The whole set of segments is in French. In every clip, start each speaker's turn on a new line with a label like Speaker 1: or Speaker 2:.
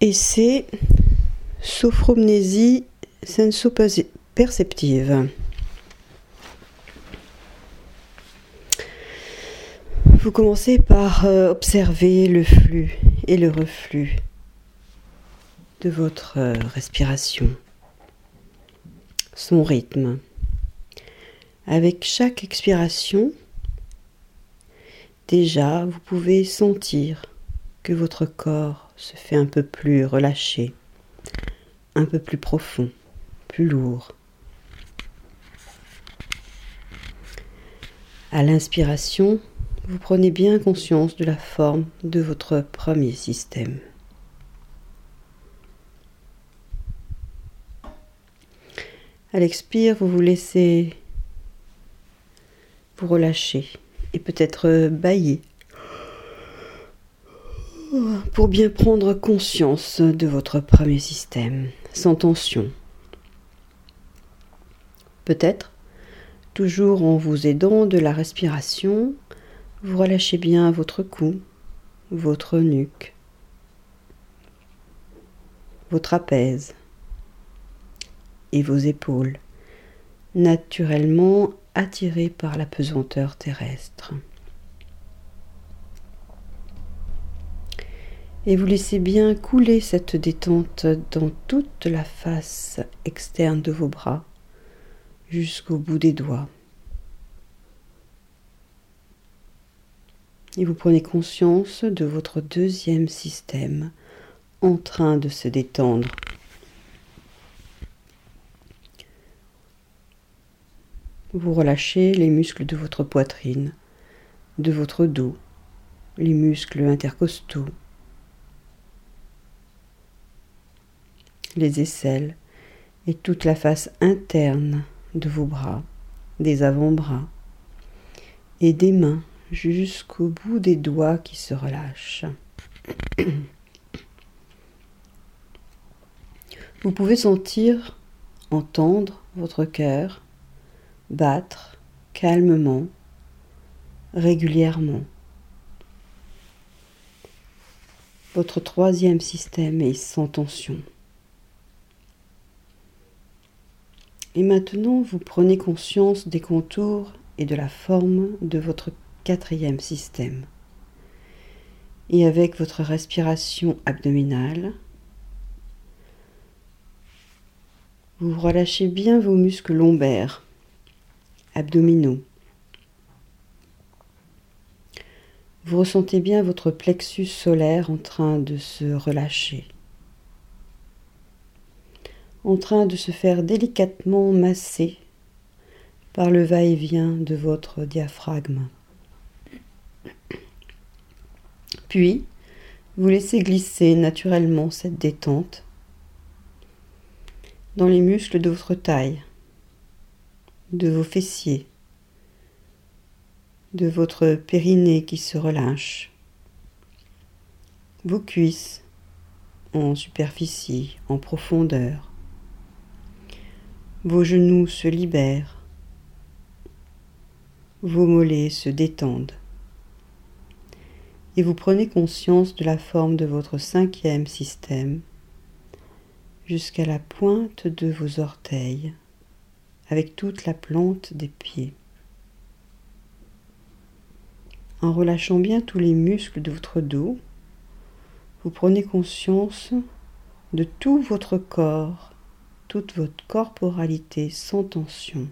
Speaker 1: Et c'est sophromnésie sensoperceptive. Vous commencez par observer le flux et le reflux de votre respiration, son rythme. Avec chaque expiration, déjà, vous pouvez sentir que votre corps se fait un peu plus relâché, un peu plus profond, plus lourd. À l'inspiration, vous prenez bien conscience de la forme de votre premier système. À l'expire, vous vous laissez vous relâcher et peut-être bâiller pour bien prendre conscience de votre premier système, sans tension. Peut-être, toujours en vous aidant de la respiration, vous relâchez bien votre cou, votre nuque, vos trapèzes et vos épaules, naturellement attirés par la pesanteur terrestre. Et vous laissez bien couler cette détente dans toute la face externe de vos bras, jusqu'au bout des doigts. Et vous prenez conscience de votre deuxième système en train de se détendre. Vous relâchez les muscles de votre poitrine, de votre dos, les muscles intercostaux, les aisselles et toute la face interne de vos bras, des avant-bras et des mains jusqu'au bout des doigts qui se relâchent. Vous pouvez sentir, entendre votre cœur battre calmement, régulièrement. Votre troisième système est sans tension. Et maintenant, vous prenez conscience des contours et de la forme de votre quatrième système. Et avec votre respiration abdominale, vous relâchez bien vos muscles lombaires, abdominaux. Vous ressentez bien votre plexus solaire en train de se relâcher, en train de se faire délicatement masser par le va-et-vient de votre diaphragme. Puis, vous laissez glisser naturellement cette détente dans les muscles de votre taille, de vos fessiers, de votre périnée qui se relâche, vos cuisses en superficie, en profondeur, vos genoux se libèrent, vos mollets se détendent et vous prenez conscience de la forme de votre cinquième système jusqu'à la pointe de vos orteils avec toute la plante des pieds. En relâchant bien tous les muscles de votre dos, vous prenez conscience de tout votre corps, toute votre corporalité sans tension,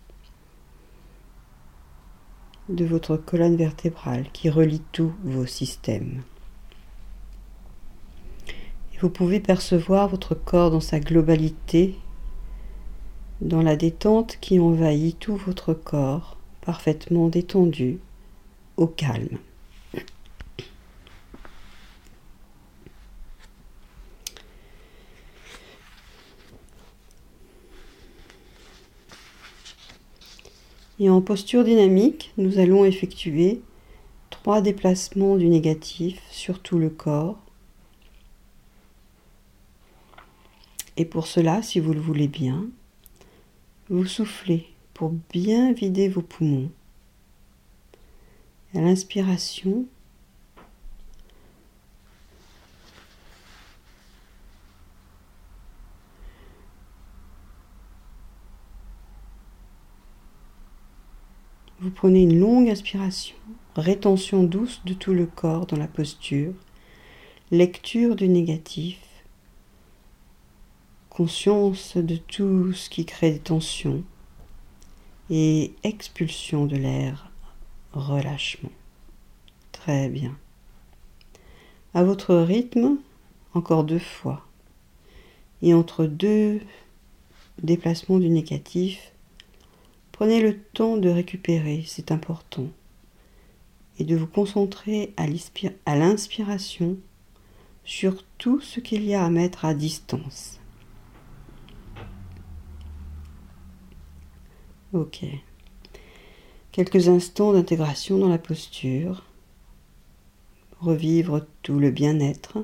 Speaker 1: de votre colonne vertébrale qui relie tous vos systèmes. Et vous pouvez percevoir votre corps dans sa globalité, dans la détente qui envahit tout votre corps, parfaitement détendu, au calme. Et en posture dynamique, nous allons effectuer 3 déplacements du négatif sur tout le corps. Et pour cela, si vous le voulez bien, vous soufflez pour bien vider vos poumons. À l'inspiration, Vous prenez une longue inspiration, rétention douce de tout le corps dans la posture, lecture du négatif, conscience de tout ce qui crée des tensions et expulsion de l'air, relâchement. Très bien. À votre rythme, encore 2 fois. Et entre 2 déplacements du négatif, prenez le temps de récupérer, c'est important, et de vous concentrer à l'inspiration sur tout ce qu'il y a à mettre à distance. Ok. Quelques instants d'intégration dans la posture. Revivre tout le bien-être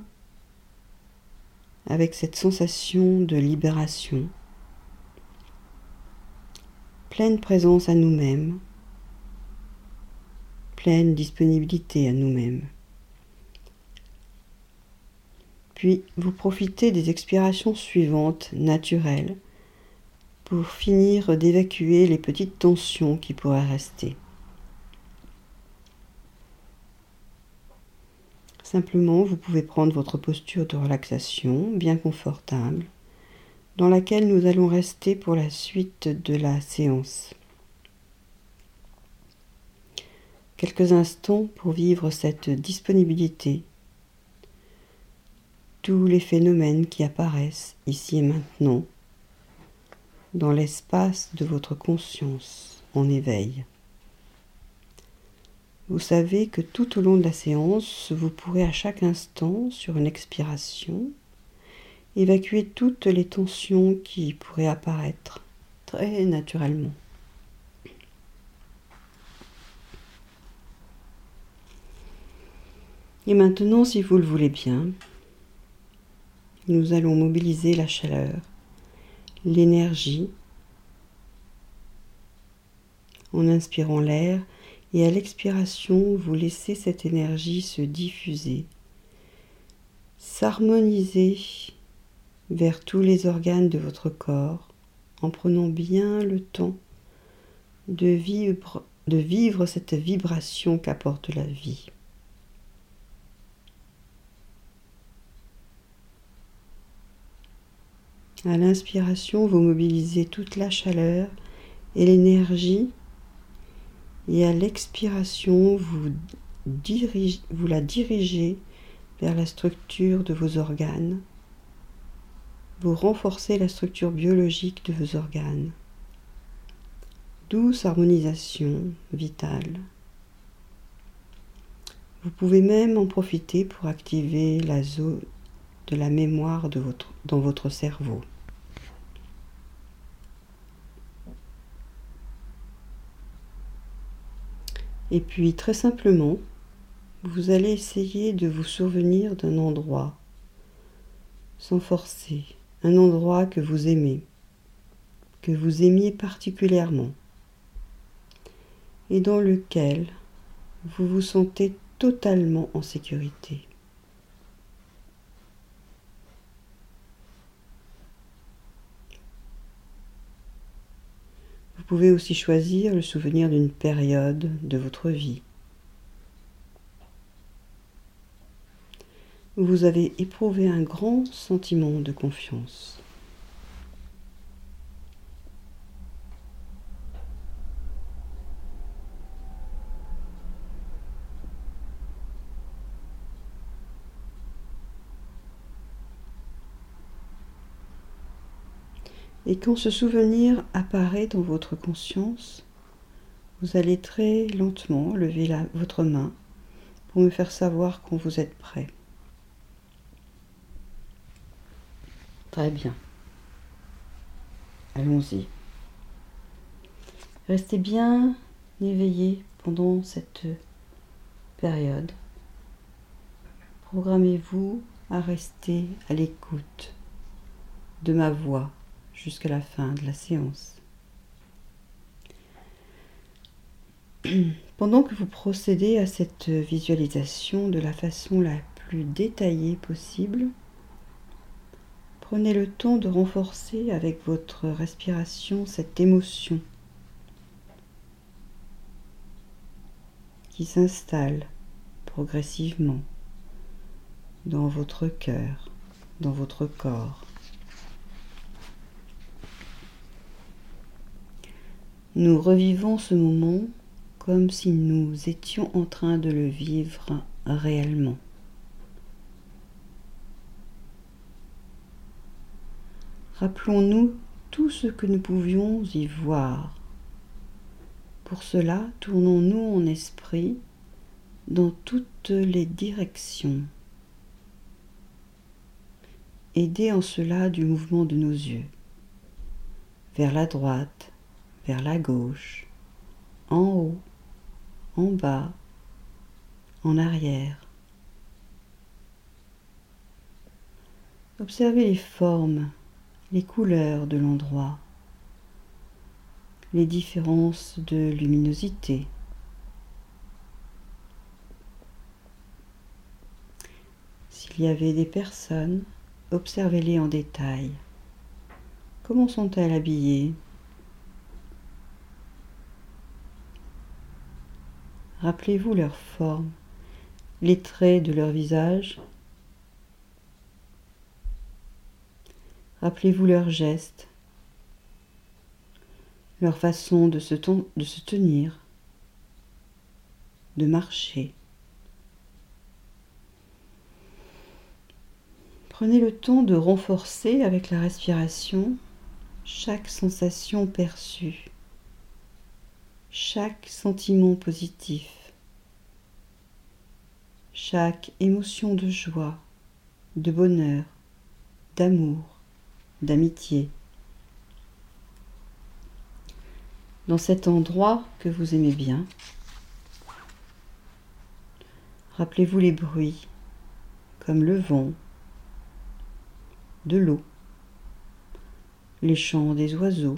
Speaker 1: avec cette sensation de libération. Pleine présence à nous-mêmes. Pleine disponibilité à nous-mêmes. Puis vous profitez des expirations suivantes, naturelles, pour finir d'évacuer les petites tensions qui pourraient rester. Simplement, vous pouvez prendre votre posture de relaxation bien confortable, dans laquelle nous allons rester pour la suite de la séance. Quelques instants pour vivre cette disponibilité, tous les phénomènes qui apparaissent ici et maintenant, dans l'espace de votre conscience en éveil. Vous savez que tout au long de la séance, vous pourrez à chaque instant, sur une expiration, évacuer toutes les tensions qui pourraient apparaître très naturellement. Et maintenant, si vous le voulez bien, nous allons mobiliser la chaleur, l'énergie, en inspirant l'air, et à l'expiration, vous laissez cette énergie se diffuser, s'harmoniser vers tous les organes de votre corps, en prenant bien le temps de vivre cette vibration qu'apporte la vie. À l'inspiration, vous mobilisez toute la chaleur et l'énergie, et à l'expiration, vous la dirigez vers la structure de vos organes. Vous renforcez la structure biologique de vos organes. Douce harmonisation vitale. Vous pouvez même en profiter pour activer la zone de la mémoire dans votre cerveau. Et puis très simplement, vous allez essayer de vous souvenir d'un endroit, sans forcer, un endroit que vous aimez, que vous aimiez particulièrement, et dans lequel vous vous sentez totalement en sécurité. Vous pouvez aussi choisir le souvenir d'une période de votre vie. Vous avez éprouvé un grand sentiment de confiance. Et quand ce souvenir apparaît dans votre conscience, vous allez très lentement lever votre main pour me faire savoir quand vous êtes prêt. Très bien. Allons-y. Restez bien éveillé pendant cette période. Programmez-vous à rester à l'écoute de ma voix jusqu'à la fin de la séance. Pendant que vous procédez à cette visualisation de la façon la plus détaillée possible, prenez le temps de renforcer avec votre respiration cette émotion. qui s'installe progressivement dans votre cœur, dans votre corps. Nous revivons ce moment comme si nous étions en train de le vivre réellement. Rappelons-nous tout ce que nous pouvions y voir. Pour cela, tournons-nous en esprit dans toutes les directions. Aidez en cela du mouvement de nos yeux, vers la droite, vers la gauche, en haut, en bas, en arrière. Observez les formes, les couleurs de l'endroit, les différences de luminosité. S'il y avait des personnes, observez-les en détail. Comment sont-elles habillées? Rappelez-vous leur forme, les traits de leur visage. Rappelez-vous leurs gestes, leur façon de se tenir, de marcher. Prenez le temps de renforcer avec la respiration chaque sensation perçue, chaque sentiment positif, chaque émotion de joie, de bonheur, d'amour, d'amitié. Dans cet endroit que vous aimez bien, rappelez-vous les bruits, comme le vent, de l'eau, les chants des oiseaux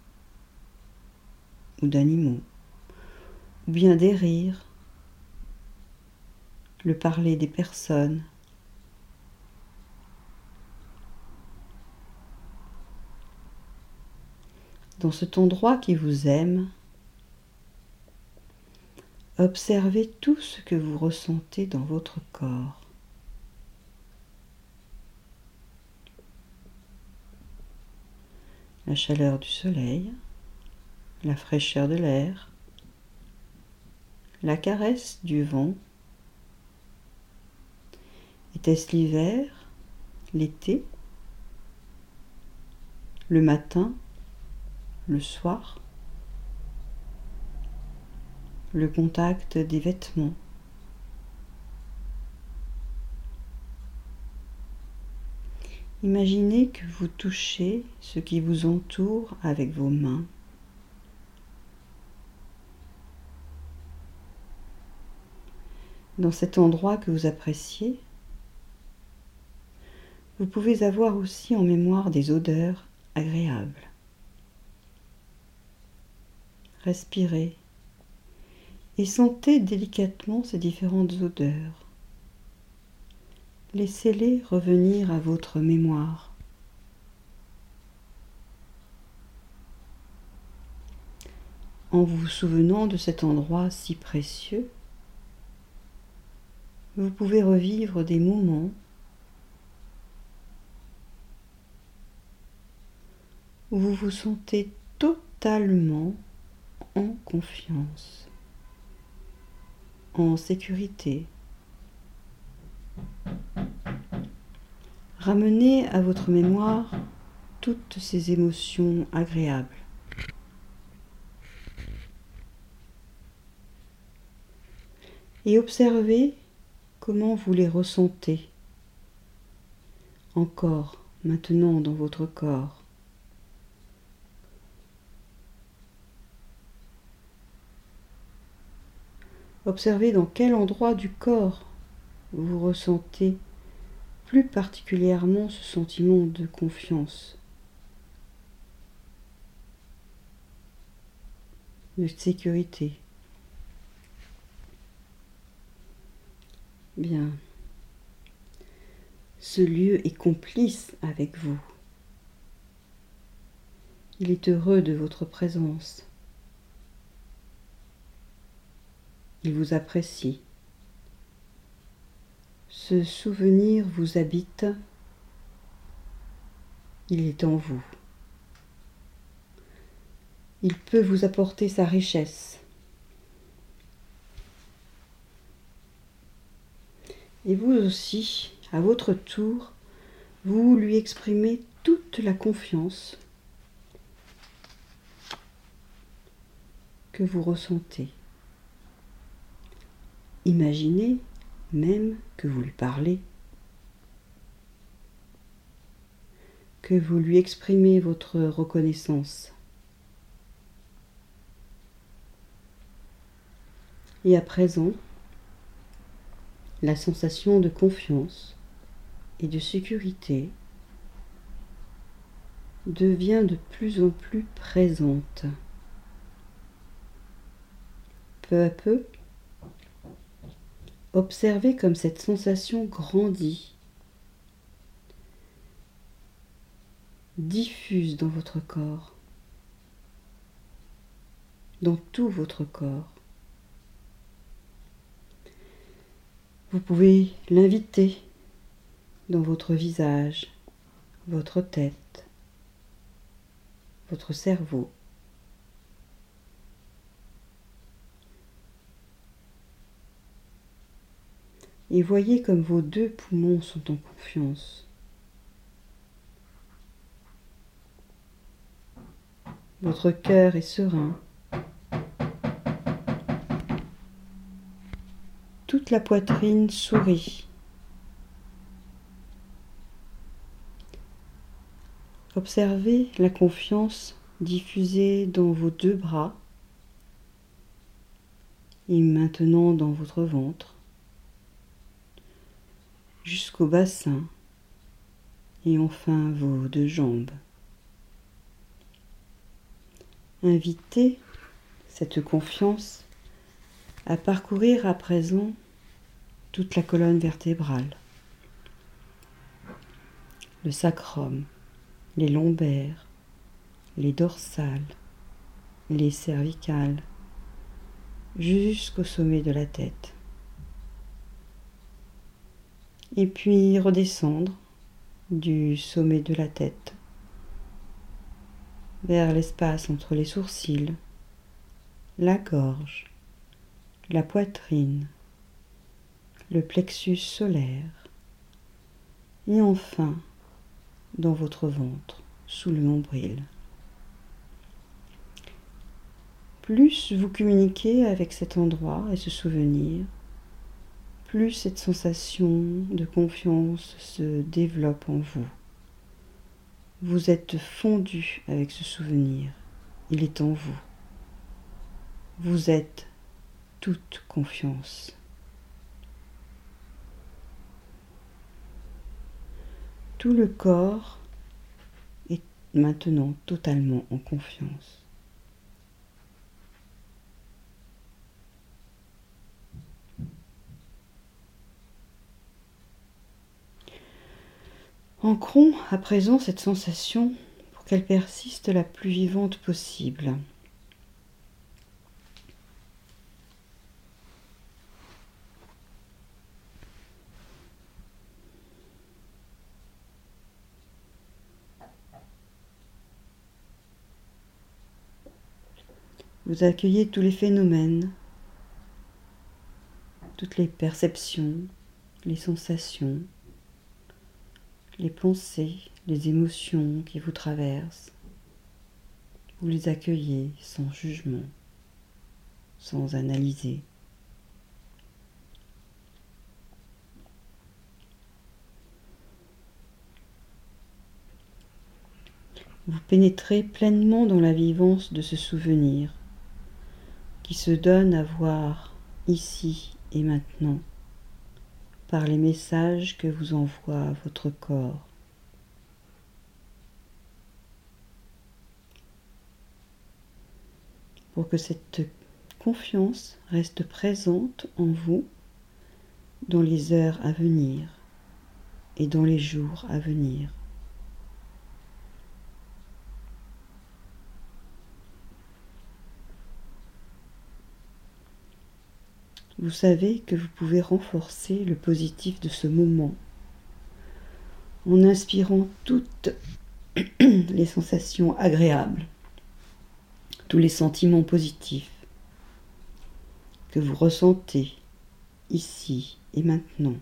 Speaker 1: ou d'animaux, ou bien des rires, le parler des personnes. Dans cet endroit qui vous aime, observez tout ce que vous ressentez dans votre corps. La chaleur du soleil, la fraîcheur de l'air, la caresse du vent. Était-ce l'hiver, l'été, le matin, le soir, le contact des vêtements? Imaginez que vous touchez ce qui vous entoure avec vos mains. Dans cet endroit que vous appréciez, vous pouvez avoir aussi en mémoire des odeurs agréables. Respirez et sentez délicatement ces différentes odeurs. Laissez-les revenir à votre mémoire. En vous souvenant de cet endroit si précieux, vous pouvez revivre des moments où vous vous sentez totalement en confiance, en sécurité. Ramenez à votre mémoire toutes ces émotions agréables. Et observez comment vous les ressentez encore maintenant dans votre corps. Observez dans quel endroit du corps vous ressentez plus particulièrement ce sentiment de confiance, de sécurité. Bien, ce lieu est complice avec vous. Il est heureux de votre présence. Il vous apprécie. Ce souvenir vous habite. Il est en vous. Il peut vous apporter sa richesse. Et vous aussi, à votre tour, vous lui exprimez toute la confiance que vous ressentez. Imaginez même que vous lui parlez, que vous lui exprimez votre reconnaissance. Et à présent, la sensation de confiance et de sécurité devient de plus en plus présente. Peu à peu, observez comme cette sensation grandit, diffuse dans votre corps, dans tout votre corps. Vous pouvez l'inviter dans votre visage, votre tête, votre cerveau. Et voyez comme vos deux poumons sont en confiance. Votre cœur est serein. Toute la poitrine sourit. Observez la confiance diffusée dans vos deux bras et maintenant dans votre ventre, jusqu'au bassin et enfin vos deux jambes. Invitez cette confiance à parcourir à présent toute la colonne vertébrale, le sacrum, les lombaires, les dorsales, les cervicales, jusqu'au sommet de la tête. Et puis redescendre du sommet de la tête vers l'espace entre les sourcils, la gorge, la poitrine, le plexus solaire et enfin dans votre ventre, sous le nombril. Plus vous communiquez avec cet endroit et ce souvenir, plus cette sensation de confiance se développe en vous. Vous êtes fondu avec ce souvenir, il est en vous. Vous êtes toute confiance. Tout le corps est maintenant totalement en confiance. Ancrons à présent cette sensation pour qu'elle persiste la plus vivante possible. Vous accueillez tous les phénomènes, toutes les perceptions, les sensations, les pensées, les émotions qui vous traversent. Vous les accueillez sans jugement, sans analyser. Vous pénétrez pleinement dans la vivance de ce souvenir qui se donne à voir ici et maintenant par les messages que vous envoie votre corps. Pour que cette confiance reste présente en vous dans les heures à venir et dans les jours à venir. vous savez que vous pouvez renforcer le positif de ce moment en inspirant toutes les sensations agréables, tous les sentiments positifs que vous ressentez ici et maintenant.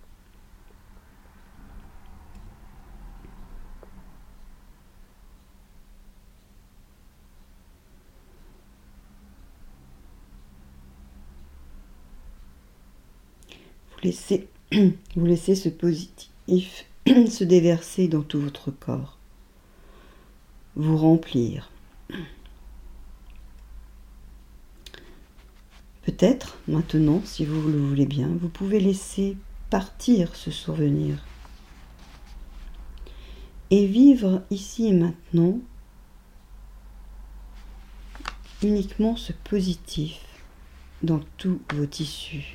Speaker 1: Vous laissez ce positif se déverser dans tout votre corps, vous remplir. Peut-être, maintenant, si vous le voulez bien, vous pouvez laisser partir ce souvenir et vivre ici et maintenant uniquement ce positif dans tous vos tissus.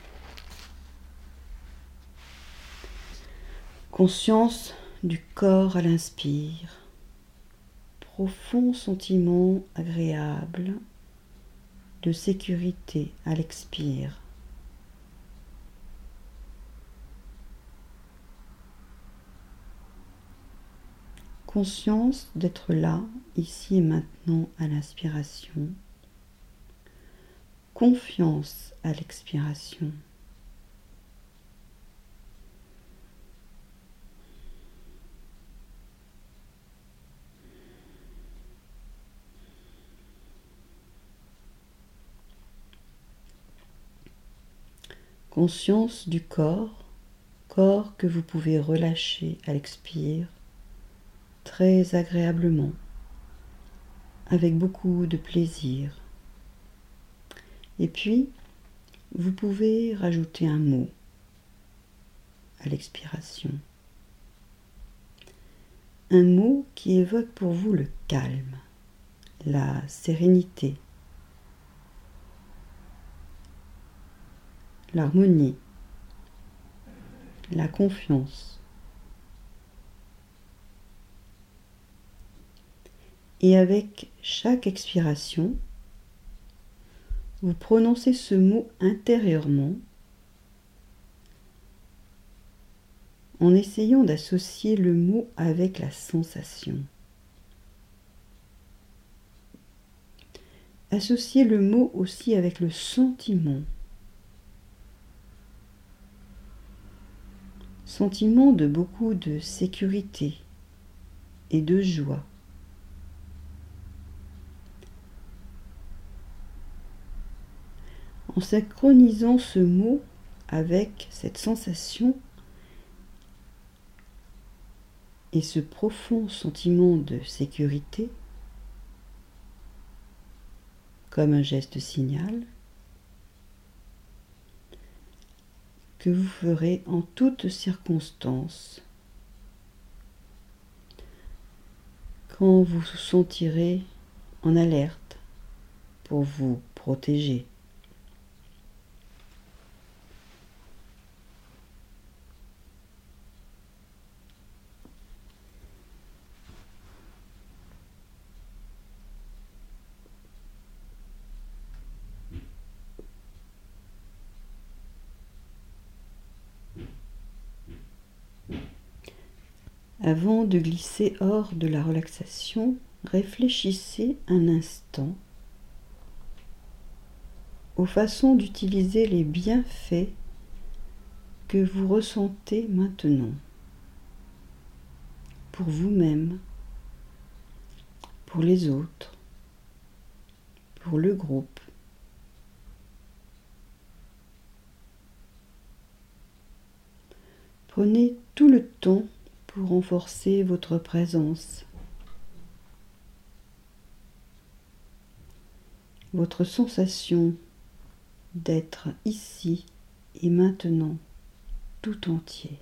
Speaker 1: Conscience du corps à l'inspire, profond sentiment agréable de sécurité à l'expire. Conscience d'être là, ici et maintenant à l'inspiration. Confiance à l'expiration. Conscience du corps, corps que vous pouvez relâcher à l'expire très agréablement, avec beaucoup de plaisir. Et puis, vous pouvez rajouter un mot à l'expiration. Un mot qui évoque pour vous le calme, la sérénité, l'harmonie, la confiance. Et avec chaque expiration, vous prononcez ce mot intérieurement en essayant d'associer le mot avec la sensation. Associez le mot aussi avec le sentiment. Sentiment de beaucoup de sécurité et de joie. En synchronisant ce mot avec cette sensation et ce profond sentiment de sécurité, comme un geste signal, que vous ferez en toutes circonstances, quand vous vous sentirez en alerte pour vous protéger. Avant de glisser hors de la relaxation, réfléchissez un instant aux façons d'utiliser les bienfaits que vous ressentez maintenant pour vous-même, pour les autres, pour le groupe. Prenez tout le temps pour renforcer votre présence, votre sensation d'être ici et maintenant tout entier.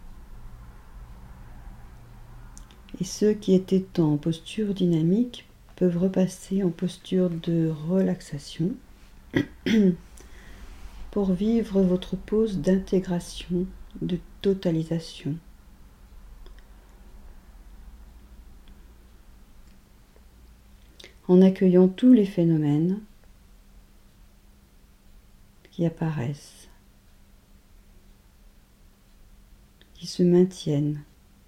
Speaker 1: Et ceux qui étaient en posture dynamique peuvent repasser en posture de relaxation pour vivre votre pause d'intégration, de totalisation. En accueillant tous les phénomènes qui apparaissent, qui se maintiennent,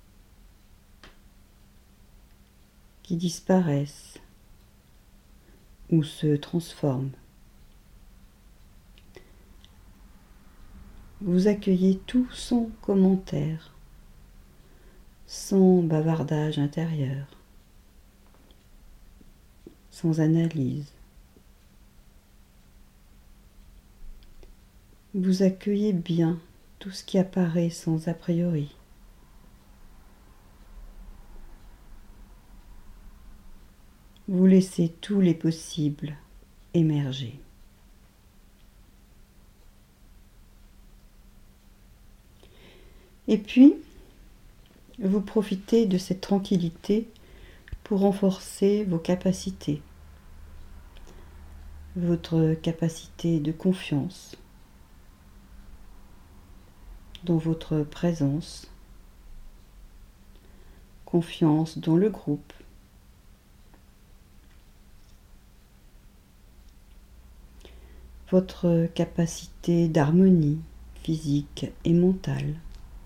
Speaker 1: qui disparaissent ou se transforment. Vous accueillez tout sans commentaire, sans bavardage intérieur, sans analyse. Vous accueillez bien tout ce qui apparaît sans a priori. Vous laissez tous les possibles émerger. Et puis, vous profitez de cette tranquillité pour renforcer vos capacités. Votre capacité de confiance dans votre présence, confiance dans le groupe, votre capacité d'harmonie physique et mentale,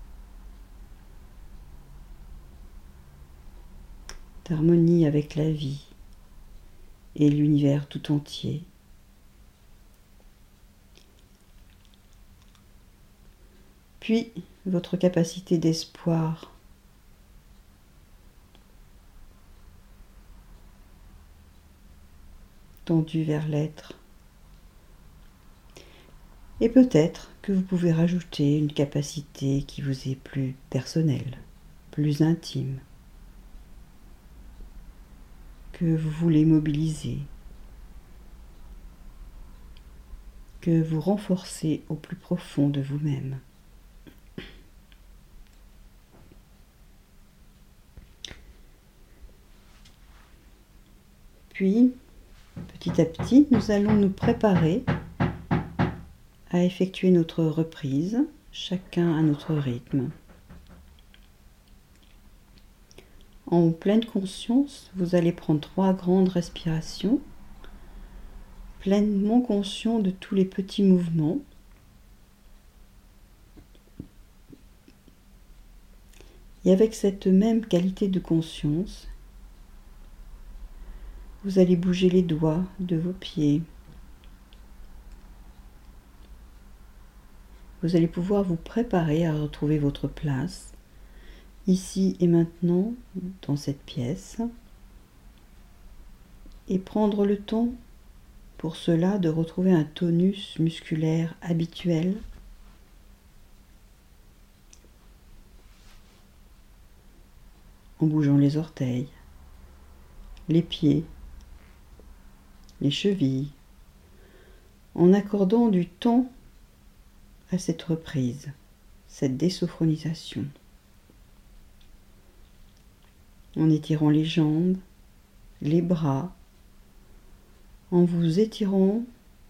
Speaker 1: d'harmonie avec la vie et l'univers tout entier. Puis votre capacité d'espoir, tendue vers l'être. Et peut-être que vous pouvez rajouter une capacité qui vous est plus personnelle, plus intime, que vous voulez mobiliser, que vous renforcez au plus profond de vous-même. Puis, petit à petit, nous allons nous préparer à effectuer notre reprise, chacun à notre rythme. En pleine conscience, vous allez prendre 3 grandes respirations, pleinement conscient de tous les petits mouvements. Et avec cette même qualité de conscience, vous allez bouger les doigts de vos pieds. Vous allez pouvoir vous préparer à retrouver votre place, ici et maintenant, dans cette pièce, et prendre le temps pour cela de retrouver un tonus musculaire habituel, en bougeant les orteils, les pieds, les chevilles, en accordant du temps à cette reprise, cette désophronisation, en étirant les jambes, les bras, en vous étirant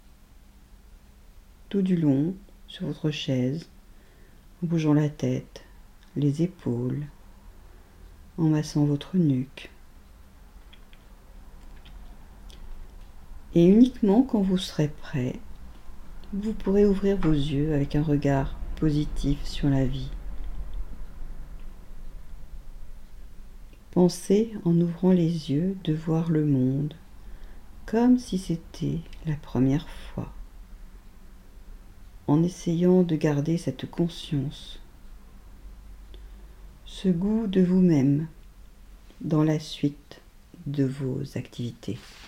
Speaker 1: tout du long sur votre chaise, en bougeant la tête, les épaules, en massant votre nuque. Et uniquement quand vous serez prêt, vous pourrez ouvrir vos yeux avec un regard positif sur la vie. Pensez, en ouvrant les yeux, de voir le monde comme si c'était la première fois, en essayant de garder cette conscience, ce goût de vous-même dans la suite de vos activités.